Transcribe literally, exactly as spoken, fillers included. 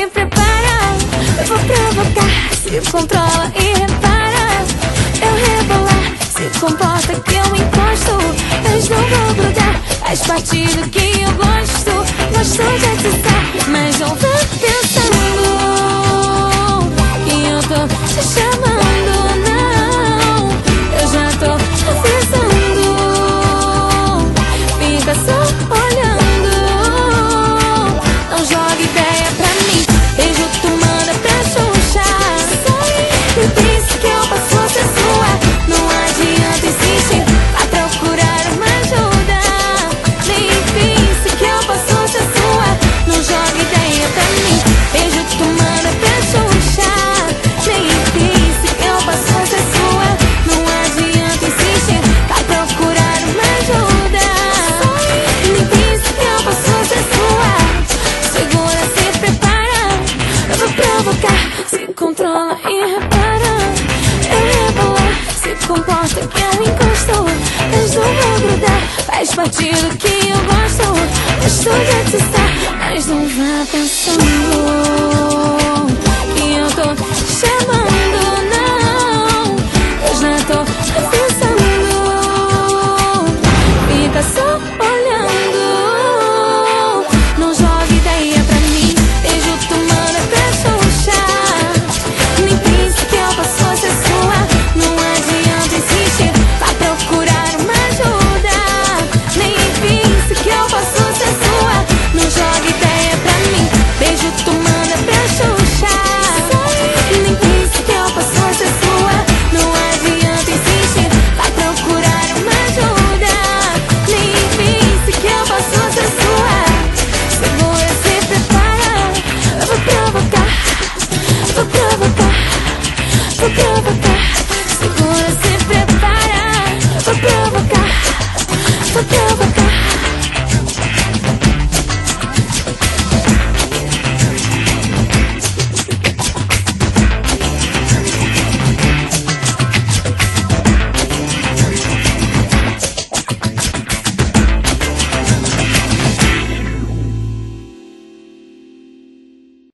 se prepara. Eu vou provocar, se controla e repara. Eu rebolar, se comporta que eu encosto. Mas não vou grudar, faz parte do que eu gosto. Gosto de acessar, mas não vá pensando que eu tô te chamando, não. Eu já tô avisando, fica só olhando. Não joga ideia pra mim, beijo tu manda pra Xuxa. Eu disse que eu posso ser sua, não adianta insistir, vai procurar uma ajuda. Nem disse que eu posso ser sua, não joga ideia pra mim, beijo tu manda pra Xuxa. Nem disse que eu posso ser sua, não adianta insistir, vai procurar uma ajuda. Nem disse que eu posso ser sua, segura, se prepara. Eu vou provocar, se controla e repara. Eu rebolar, se comporta que eu encosto. Mas não vou grudar, faz parte do que eu gosto. Gosto de acessar, mas não vá pensando